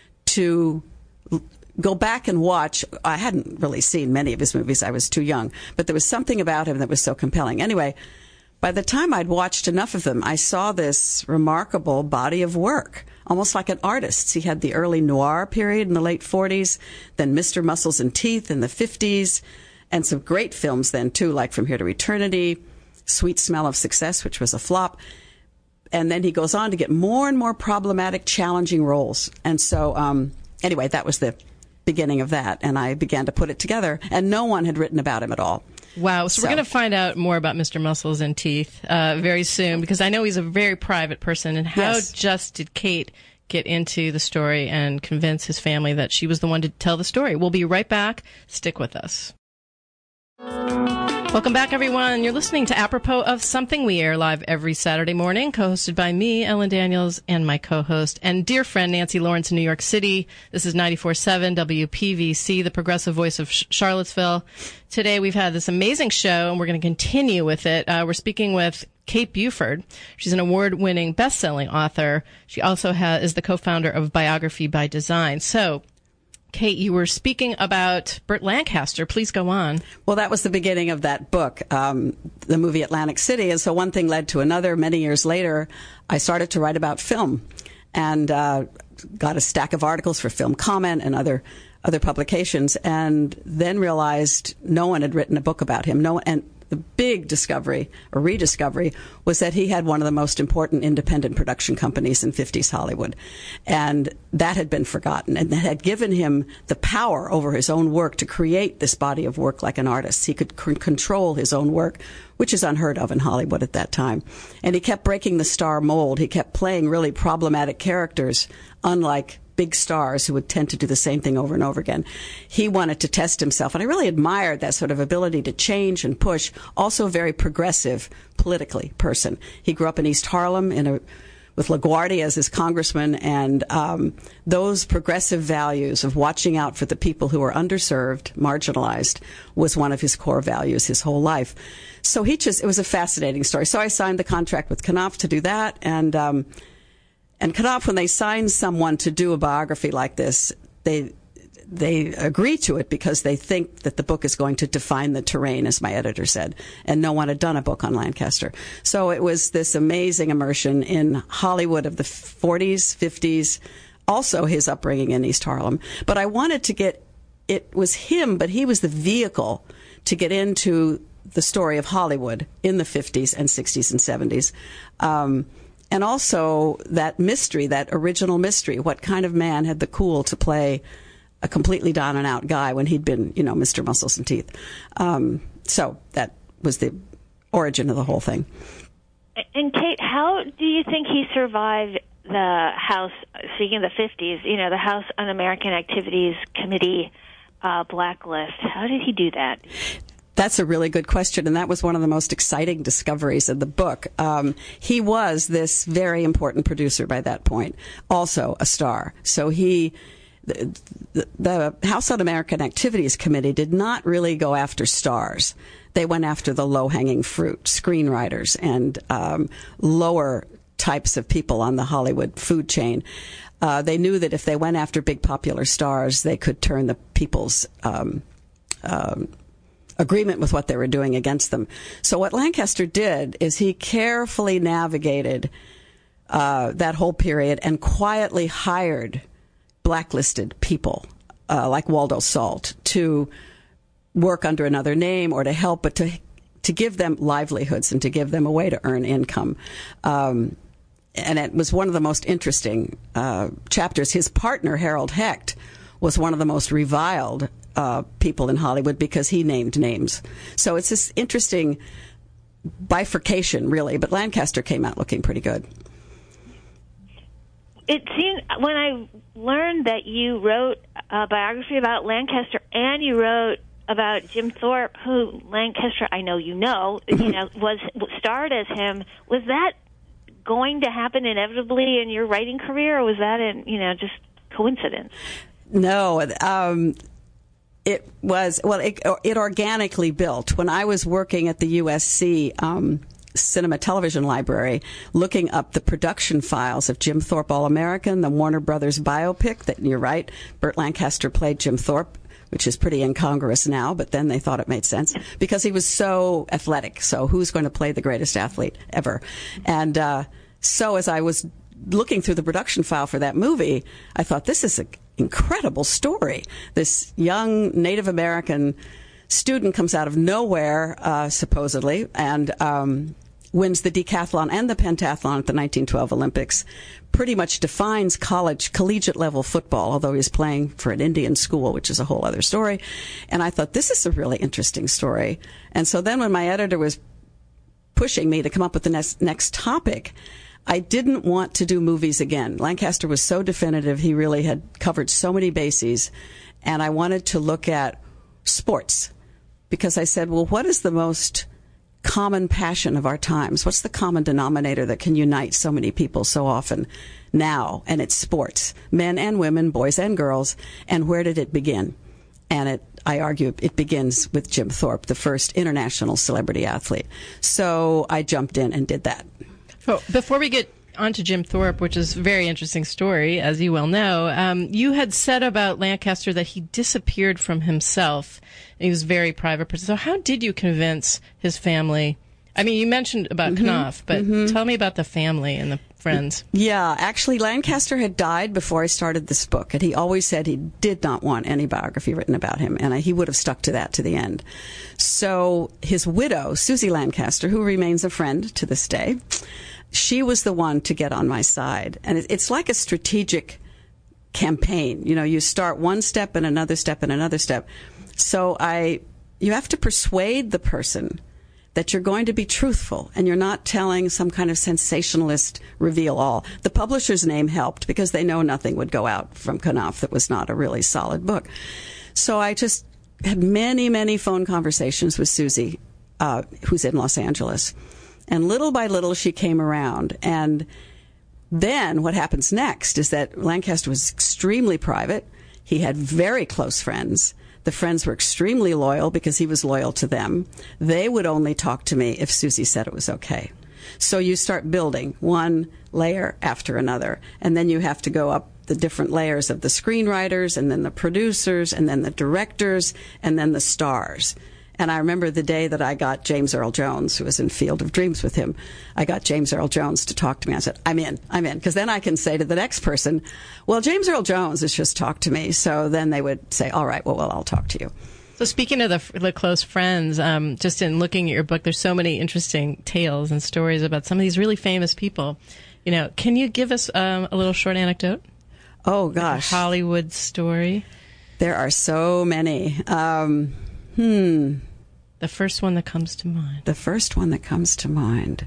to go back and watch. I hadn't really seen many of his movies. I was too young. But there was something about him that was so compelling. Anyway, by the time I'd watched enough of them, I saw this remarkable body of work, almost like an artist. He had the early noir period in the late forties, then Mister Muscles and Teeth in the fifties, and some great films then, too, like From Here to Eternity, Sweet Smell of Success, which was a flop. And then he goes on to get more and more problematic, challenging roles. And so, um, anyway, that was the beginning of that, and I began to put it together, and no one had written about him at all. Wow. So, so. we're going to find out more about Mister Muscles and Teeth uh, very soon, because I know he's a very private person. And how yes. just did Kate get into the story and convince his family that she was the one to tell the story? We'll be right back. Stick with us. Welcome back, everyone. You're listening to Apropos of Something. We air live every Saturday morning, co-hosted by me, Ellen Daniels, and my co-host and dear friend, Nancy Lawrence in New York City. This is ninety-four point seven W P V C, the progressive voice of Charlottesville. Today, we've had this amazing show, and we're going to continue with it. Uh, we're speaking with Kate Buford. She's an award-winning, best-selling author. She also ha- is the co-founder of Biography by Design. So, Kate, you were speaking about Burt Lancaster. Please go on. Well, that was the beginning of that book, um, the movie Atlantic City. And so one thing led to another. Many years later, I started to write about film and uh, got a stack of articles for Film Comment and other other publications, and then realized no one had written a book about him. No, and the big discovery or rediscovery was that he had one of the most important independent production companies in fifties Hollywood. And that had been forgotten, and that had given him the power over his own work to create this body of work like an artist. He could c- control his own work, which is unheard of in Hollywood at that time. And he kept breaking the star mold. He kept playing really problematic characters, unlike big stars who would tend to do the same thing over and over again. He wanted to test himself, and I really admired that sort of ability to change and push. Also a very progressive politically person. He grew up in East Harlem in a, with LaGuardia as his congressman, and um, those progressive values of watching out for the people who are underserved, marginalized, was one of his core values his whole life. So he just, it was a fascinating story. So I signed the contract with Knopf to do that, and um, And Knopf, when they sign someone to do a biography like this, they they agree to it because they think that the book is going to define the terrain, as my editor said, and no one had done a book on Lancaster. So it was this amazing immersion in Hollywood of the forties, fifties, also his upbringing in East Harlem. But I wanted to get, it was him, but he was the vehicle to get into the story of Hollywood in the fifties and sixties and seventies. Um, And also that mystery, that original mystery. What kind of man had the cool to play a completely down and out guy when he'd been, you know, Mister Muscles and Teeth? Um, so that was the origin of the whole thing. And Kate, how do you think he survived the House, speaking of the fifties, you know, the House Un-American Activities Committee uh, blacklist? How did he do that? That's a really good question, and that was one of the most exciting discoveries of the book. Um, he was this very important producer by that point, also a star. So he, the, the, the House Un-American Activities Committee did not really go after stars. They went after the low-hanging fruit, screenwriters and um, lower types of people on the Hollywood food chain. Uh, they knew that if they went after big popular stars, they could turn the people's um, um, agreement with what they were doing against them. So what Lancaster did is he carefully navigated uh, that whole period and quietly hired blacklisted people uh, like Waldo Salt to work under another name or to help, but to to give them livelihoods and to give them a way to earn income. Um, and it was one of the most interesting uh, chapters. His partner, Harold Hecht, was one of the most reviled Uh, people in Hollywood because he named names. So it's this interesting bifurcation, really. But Lancaster came out looking pretty good. It seemed, when I learned that you wrote a biography about Lancaster and you wrote about Jim Thorpe, who Lancaster, I know you know, you know, was starred as him, was that going to happen inevitably in your writing career, or was that in, you know, just coincidence? No, um, It was, well, it, it organically built. When I was working at the U S C um, Cinema Television Library, looking up the production files of Jim Thorpe All-American, the Warner Brothers biopic, that you're right, Burt Lancaster played Jim Thorpe, which is pretty incongruous now, but then they thought it made sense because he was so athletic. So who's going to play the greatest athlete ever? And uh, so as I was looking through the production file for that movie, I thought, this is a incredible story. This young Native American student comes out of nowhere, uh, supposedly, and um, wins the decathlon and the pentathlon at the nineteen twelve Olympics, pretty much defines college, collegiate level football, although he's playing for an Indian school, which is a whole other story. And I thought, this is a really interesting story. And so then when my editor was pushing me to come up with the next, next topic, I didn't want to do movies again. Lancaster was so definitive. He really had covered so many bases. And I wanted to look at sports because I said, well, what is the most common passion of our times? What's the common denominator that can unite so many people so often now? And it's sports, men and women, boys and girls. And where did it begin? And it, I argue it begins with Jim Thorpe, the first international celebrity athlete. So I jumped in and did that. So before we get on to Jim Thorpe, which is a very interesting story, as you well know, um, you had said about Lancaster that he disappeared from himself. And he was a very private person. So how did you convince his family? I mean, you mentioned about mm-hmm. Knopf, but mm-hmm. tell me about the family and the friends. Yeah, actually, Lancaster had died before I started this book, and he always said he did not want any biography written about him, and he would have stuck to that to the end. So his widow, Susie Lancaster, who remains a friend to this day, she was the one to get on my side. And it's like a strategic campaign. You know, you start one step and another step and another step. So I, you have to persuade the person that you're going to be truthful and you're not telling some kind of sensationalist reveal all. The publisher's name helped because they know nothing would go out from Knopf that was not a really solid book. So I just had many, many phone conversations with Susie, uh, who's in Los Angeles. And little by little, she came around. And then what happens next is that Lancaster was extremely private. He had very close friends. The friends were extremely loyal because he was loyal to them. They would only talk to me if Susie said it was okay. So you start building one layer after another. And then you have to go up the different layers of the screenwriters and then the producers and then the directors and then the stars. And I remember the day that I got James Earl Jones, who was in Field of Dreams with him. I got James Earl Jones to talk to me. I said, I'm in, I'm in. Because then I can say to the next person, well, James Earl Jones has just talked to me. So then they would say, all right, well, well I'll talk to you. So speaking of the, the close friends, um, just in looking at your book, there's so many interesting tales and stories about some of these really famous people. You know, can you give us um, a little short anecdote? Oh, gosh. Like a Hollywood story? There are so many. Um, hmm. The first one that comes to mind. The first one that comes to mind.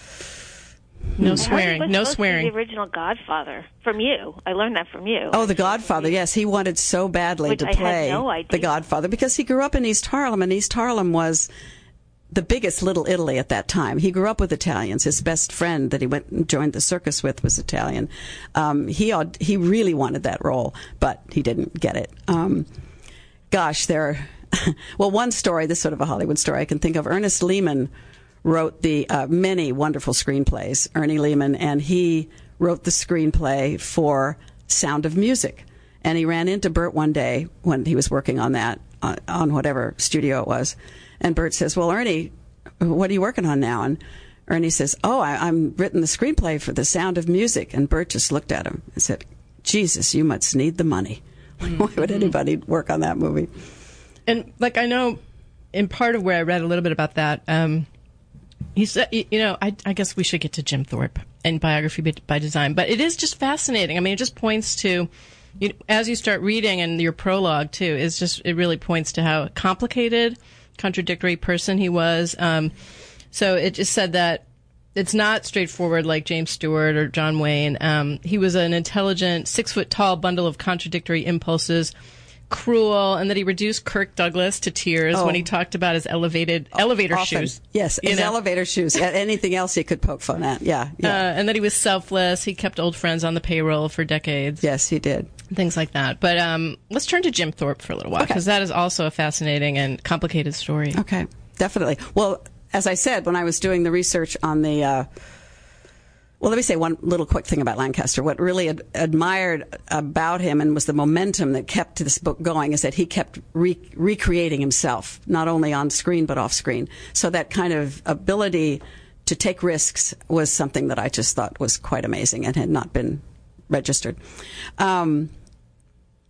No swearing. No swearing. The original Godfather from you. I learned that from you. Oh, the Godfather. Yes, he wanted so badly Which to I play had no idea. the Godfather because he grew up in East Harlem, and East Harlem was the biggest Little Italy at that time. He grew up with Italians. His best friend that he went and joined the circus with was Italian. Um, he he really wanted that role, but he didn't get it. Um, gosh, there are... Well, one story, this is sort of a Hollywood story I can think of. Ernest Lehman wrote the uh, many wonderful screenplays, Ernie Lehman, and he wrote the screenplay for Sound of Music. And he ran into Bert one day when he was working on that, uh, on whatever studio it was. And Bert says, well, Ernie, what are you working on now? And Ernie says, oh, I, I'm written the screenplay for The Sound of Music. And Bert just looked at him and said, Jesus, you must need the money. Mm-hmm. Why would anybody work on that movie? And, like, I know in part of where I read a little bit about that, um, he said, you know, I, I guess we should get to Jim Thorpe and Biography by Design. But it is just fascinating. I mean, it just points to, you know, as you start reading, and your prologue, too, is just, it really points to how complicated, contradictory person he was. Um, so it just said that it's not straightforward like James Stewart or John Wayne. Um, he was an intelligent, six-foot-tall bundle of contradictory impulses, cruel, and that he reduced Kirk Douglas to tears oh. when he talked about his elevated elevator Often. shoes. Yes, his know? elevator shoes. Anything else he could poke fun at. Yeah, yeah. Uh, and that he was selfless. He kept old friends on the payroll for decades. Yes, he did. Things like that. But um, let's turn to Jim Thorpe for a little while, because okay. that is also a fascinating and complicated story. Okay, definitely. Well, as I said, when I was doing the research on the... Uh, Well, let me say one little quick thing about Lancaster. What really ad- admired about him and was the momentum that kept this book going is that he kept re- recreating himself, not only on screen but off screen. So that kind of ability to take risks was something that I just thought was quite amazing and had not been registered. Um,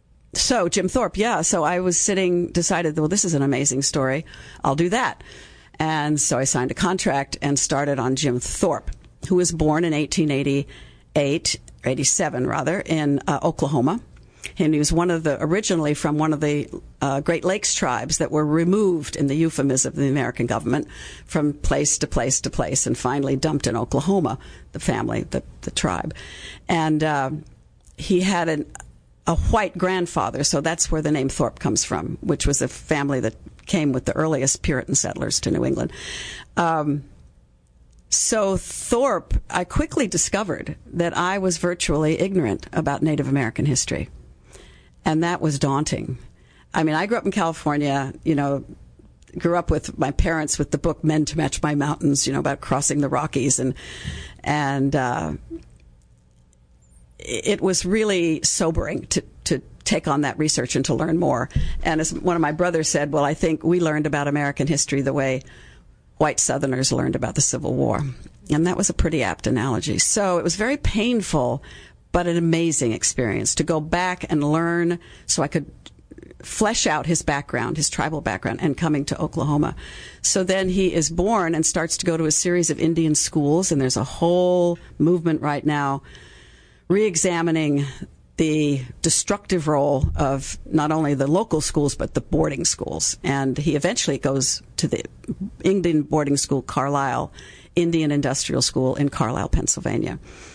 so Jim Thorpe, yeah. So I was sitting, decided, well, this is an amazing story. I'll do that. And so I signed a contract and started on Jim Thorpe, who was born in eighteen eighty-eight, eighty-seven rather, in uh, Oklahoma. And he was one of the, originally from one of the uh, Great Lakes tribes that were removed in the euphemism of the American government from place to place to place and finally dumped in Oklahoma, the family, the, the tribe. And uh, he had an, a white grandfather, so that's where the name Thorpe comes from, which was a family that came with the earliest Puritan settlers to New England. Um, so Thorpe, I quickly discovered that I was virtually ignorant about Native American history. And that was daunting. I mean, I grew up in California, you know, grew up with my parents with the book Men to Match My Mountains, you know, about crossing the Rockies. And, and, uh, it was really sobering to, to take on that research and to learn more. And as one of my brothers said, well, I think we learned about American history the way white Southerners learned about the Civil War. And that was a pretty apt analogy. So it was very painful, but an amazing experience to go back and learn so I could flesh out his background, his tribal background, and coming to Oklahoma. So then he is born and starts to go to a series of Indian schools, and there's a whole movement right now re-examining the destructive role of not only the local schools but the boarding schools. And he eventually goes to the Indian boarding school, Carlisle, Indian Industrial School in Carlisle, Pennsylvania.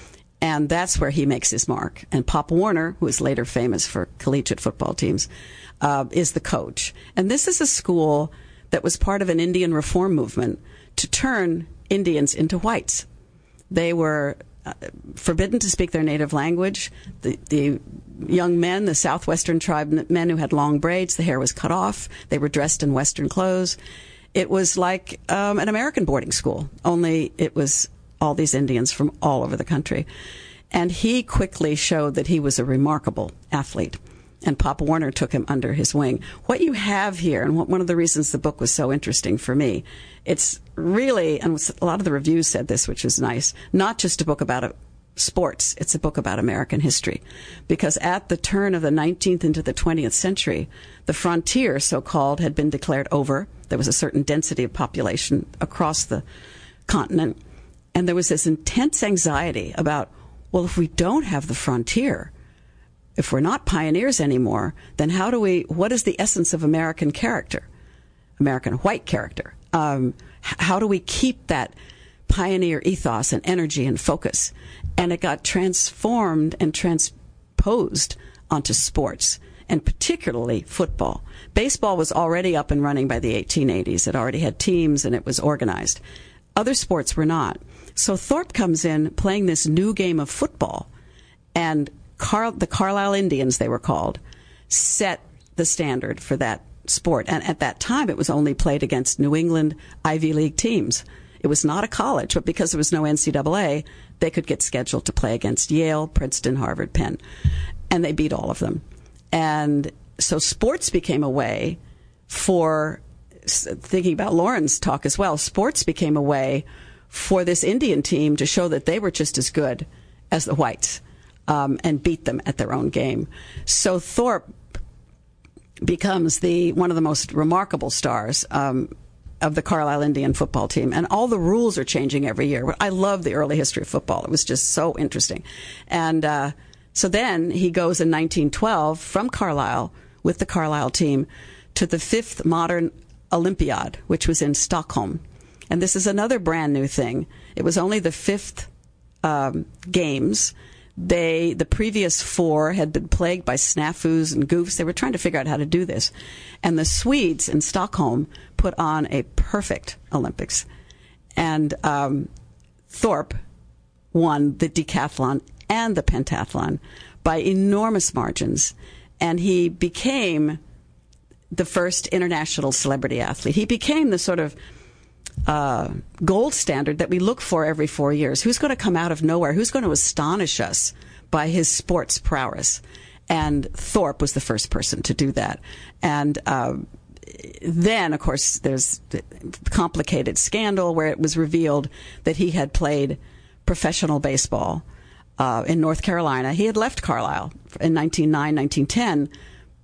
And that's where he makes his mark. And Pop Warner, who is later famous for collegiate football teams, uh, is the coach. And this is a school that was part of an Indian reform movement to turn Indians into whites. They were uh, forbidden to speak their native language. The, the young men, the southwestern tribe men who had long braids, the hair was cut off. They were dressed in Western clothes. It was like um, an American boarding school, only it was all these Indians from all over the country. And he quickly showed that he was a remarkable athlete. And Pop Warner took him under his wing. What you have here, and what, one of the reasons the book was so interesting for me, it's really, and a lot of the reviews said this, which is nice, not just a book about a, sports, it's a book about American history. Because at the turn of the nineteenth into the twentieth century, the frontier, so-called, had been declared over. There was a certain density of population across the continent. And there was this intense anxiety about, well, if we don't have the frontier, if we're not pioneers anymore, then how do we, what is the essence of American character, American white character? Um, how do we keep that pioneer ethos and energy and focus? And it got transformed and transposed onto sports, and particularly football. Baseball was already up and running by the eighteen eighties. It already had teams and it was organized. Other sports were not. So Thorpe comes in playing this new game of football, and Car- the Carlisle Indians, they were called, set the standard for that sport. And at that time, it was only played against New England Ivy League teams. It was not a college, but because there was no N C double A, they could get scheduled to play against Yale, Princeton, Harvard, Penn. And they beat all of them. And so sports became a way for, thinking about Lauren's talk as well, sports became a way for this Indian team to show that they were just as good as the whites, um, and beat them at their own game. So Thorpe becomes the one of the most remarkable stars um, of the Carlisle Indian football team. And all the rules are changing every year. I love the early history of football. It was just so interesting. And uh, so then he goes in nineteen twelve from Carlisle with the Carlisle team to the fifth modern Olympiad, which was in Stockholm. And this is another brand new thing. It was only the fifth um, games. They, the previous four had been plagued by snafus and goofs. They were trying to figure out how to do this. And the Swedes in Stockholm put on a perfect Olympics. And um, Thorpe won the decathlon and the pentathlon by enormous margins. And he became the first international celebrity athlete. He became the sort of uh, gold standard that we look for every four years. Who's going to come out of nowhere? Who's going to astonish us by his sports prowess? And Thorpe was the first person to do that. And uh, then, of course, there's the complicated scandal where it was revealed that he had played professional baseball uh, in North Carolina. He had left Carlisle in nineteen oh nine, nineteen ten,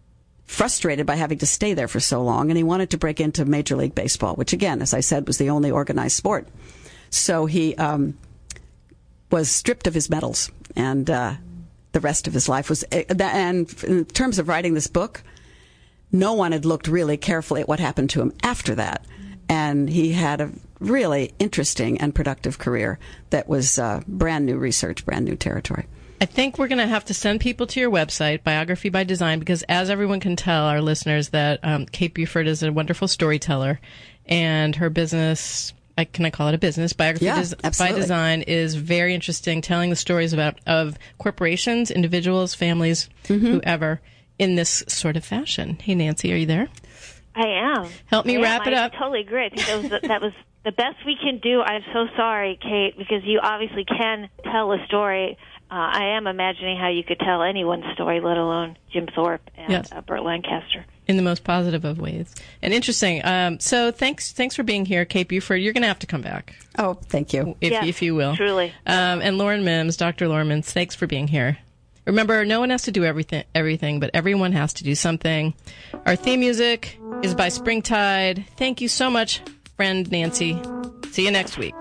frustrated by having to stay there for so long, and he wanted to break into Major League Baseball, which, again, as I said, was the only organized sport. So he um, was stripped of his medals, and uh, the rest of his life was... And in terms of writing this book, no one had looked really carefully at what happened to him after that. And he had a really interesting and productive career that was uh, brand new research, brand new territory. I think we're going to have to send people to your website, Biography by Design, because as everyone can tell, our listeners, that um, Kate Buford is a wonderful storyteller, and her business, I, can I call it a business? Biography yeah, Des- absolutely. by Design is very interesting, telling the stories about of corporations, individuals, families, mm-hmm. whoever, in this sort of fashion. Hey, Nancy, are you there? I am. Help me I wrap am. it up. I totally agree. I think that was the, that was the best we can do. I'm so sorry, Kate, because you obviously can tell a story. Uh, I am imagining how you could tell anyone's story, let alone Jim Thorpe and yes. uh, Burt Lancaster. In the most positive of ways. And interesting. Um, so thanks thanks for being here, Kate Buford. You're going to have to come back. Oh, thank you. If, yes, if you will. Truly. Um, and Lauren Mims, Doctor Lauren Mims, thanks for being here. Remember, no one has to do everything, everything, but everyone has to do something. Our theme music is by Springtide. Thank you so much, friend Nancy. See you next week.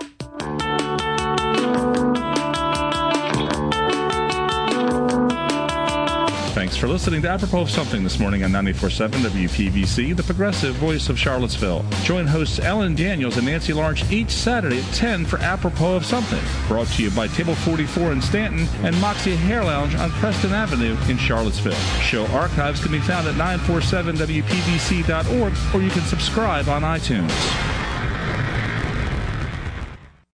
Thanks for listening to Apropos of Something this morning on ninety-four point seven W P V C, the progressive voice of Charlottesville. Join hosts Ellen Daniels and Nancy Lawrence each Saturday at ten for Apropos of Something. Brought to you by Table forty-four in Stanton and Moxie Hair Lounge on Preston Avenue in Charlottesville. Show archives can be found at nine forty-seven W P V C dot org, or you can subscribe on iTunes.